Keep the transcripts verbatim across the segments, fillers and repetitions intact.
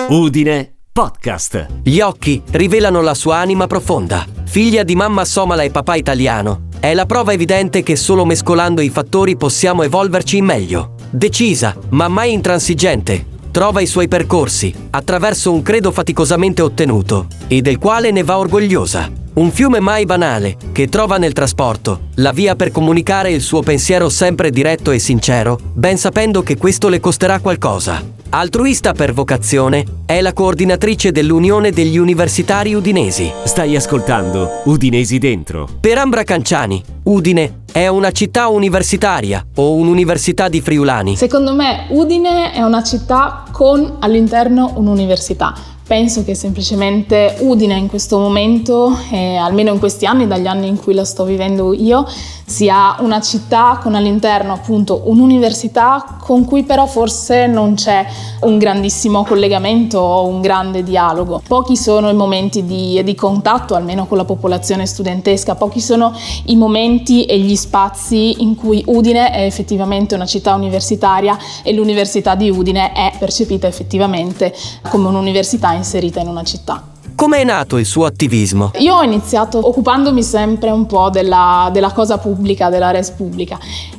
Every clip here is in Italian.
Udine Podcast. Gli occhi rivelano la sua anima profonda. Figlia di mamma somala e papà italiano, è la prova evidente che solo mescolando i fattori possiamo evolverci in meglio. Decisa, ma mai intransigente, trova i suoi percorsi attraverso un credo faticosamente ottenuto e del quale ne va orgogliosa. Un fiume mai banale che trova nel trasporto la via per comunicare il suo pensiero sempre diretto e sincero, ben sapendo che questo le costerà qualcosa. Altruista per vocazione, è la coordinatrice dell'Unione degli Universitari Udinesi. Stai ascoltando Udinesi Dentro. Per Ambra Canciani, Udine è una città universitaria o un'università di friulani? Secondo me Udine è una città con all'interno un'università. Penso che semplicemente Udine in questo momento, eh, almeno in questi anni, dagli anni in cui la sto vivendo io, sia una città con all'interno appunto un'università con cui però forse non c'è un grandissimo collegamento o un grande dialogo. Pochi sono i momenti di, di contatto, almeno con la popolazione studentesca, pochi sono i momenti e gli spazi in cui Udine è effettivamente una città universitaria e l'Università di Udine è percepita effettivamente come un'università inserita in una città. Come è nato il suo attivismo? Io ho iniziato occupandomi sempre un po' della, della cosa pubblica, della res pubblica,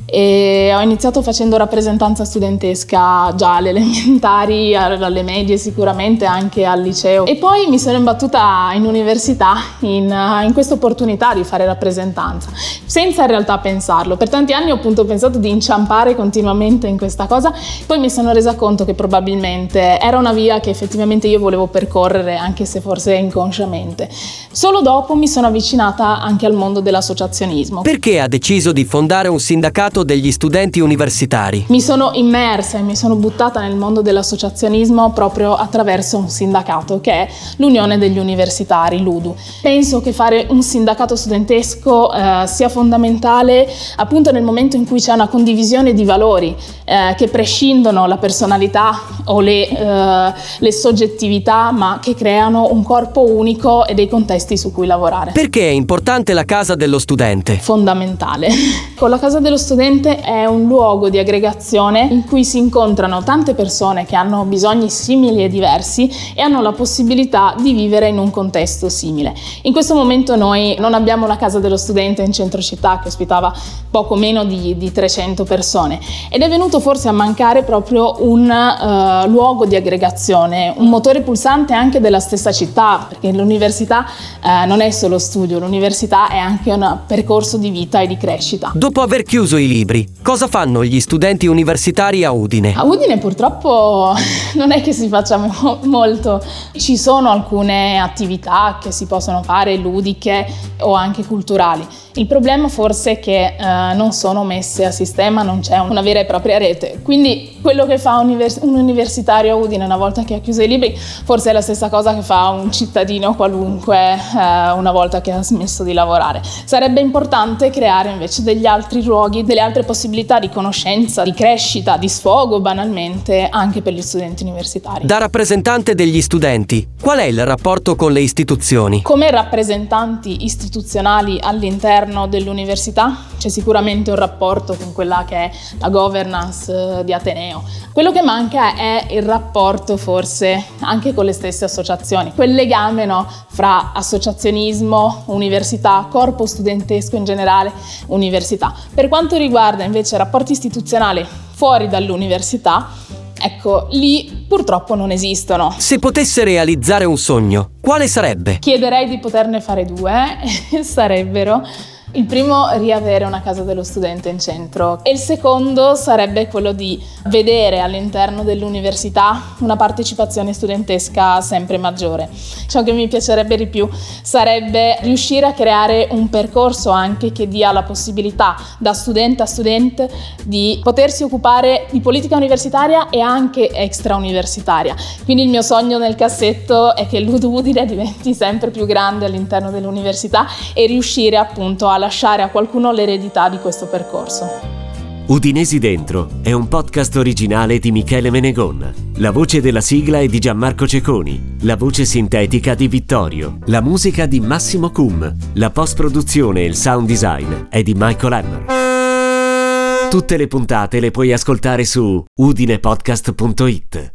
e ho iniziato facendo rappresentanza studentesca già alle elementari, alle medie sicuramente, anche al liceo, e poi mi sono imbattuta in università in, in questa opportunità di fare rappresentanza, senza in realtà pensarlo. Per tanti anni ho appunto pensato di inciampare continuamente in questa cosa, poi mi sono resa conto che probabilmente era una via che effettivamente io volevo percorrere, anche se forse inconsciamente. Solo dopo mi sono avvicinata anche al mondo dell'associazionismo. Perché ha deciso di fondare un sindacato degli studenti universitari? Mi sono immersa e mi sono buttata nel mondo dell'associazionismo proprio attraverso un sindacato che è l'Unione degli Universitari, l'U D U. Penso che fare un sindacato studentesco eh, sia fondamentale appunto nel momento in cui c'è una condivisione di valori eh, che prescindono la personalità o le, eh, le soggettività, ma che creano un corpo unico e dei contesti su cui lavorare. Perché è importante la casa dello studente? Fondamentale. Con la casa dello studente è un luogo di aggregazione in cui si incontrano tante persone che hanno bisogni simili e diversi e hanno la possibilità di vivere in un contesto simile. In questo momento noi non abbiamo la casa dello studente in centro città, che ospitava poco meno di, di trecento persone, ed è venuto forse a mancare proprio un uh, luogo di aggregazione, un motore pulsante anche della stessa città, perché l'università uh, non è solo studio, l'università è anche un percorso di vita e di crescita. Dopo aver chiuso i libri, cosa fanno gli studenti universitari a Udine? A Udine purtroppo non è che si faccia mo- molto. Ci sono alcune attività che si possono fare, ludiche o anche culturali. Il problema forse è che eh, non sono messe a sistema, non c'è una vera e propria rete. Quindi quello che fa univers- un universitario a Udine una volta che ha chiuso i libri forse è la stessa cosa che fa un cittadino qualunque eh, una volta che ha smesso di lavorare. Sarebbe importante creare invece degli altri luoghi, delle altre possibilità di conoscenza, di crescita, di sfogo banalmente anche per gli studenti universitari. Da rappresentante degli studenti, qual è il rapporto con le istituzioni? Come rappresentanti istituzionali all'interno dell'università c'è sicuramente un rapporto con quella che è la governance di Ateneo. Quello che manca è il rapporto forse anche con le stesse associazioni, quel legame no, fra associazionismo, università, corpo studentesco in generale, università. Per quanto riguarda invece rapporti istituzionali fuori dall'università, ecco, lì purtroppo non esistono. Se potesse realizzare un sogno, quale sarebbe? Chiederei di poterne fare due, eh? Sarebbero: il primo, riavere una casa dello studente in centro, e il secondo sarebbe quello di vedere all'interno dell'università una partecipazione studentesca sempre maggiore. Ciò che mi piacerebbe di più sarebbe riuscire a creare un percorso anche che dia la possibilità da studente a studente di potersi occupare di politica universitaria e anche extrauniversitaria. Quindi il mio sogno nel cassetto è che l'U D U Udine diventi sempre più grande all'interno dell'università e riuscire appunto a lasciare a qualcuno l'eredità di questo percorso. Udinesi Dentro è un podcast originale di Michele Menegon. La voce della sigla è di Gianmarco Ceconi, la voce sintetica di Vittorio, la musica di Massimo Cum, la post-produzione e il sound design è di Michael Hammer. Tutte le puntate le puoi ascoltare su udinepodcast punto it.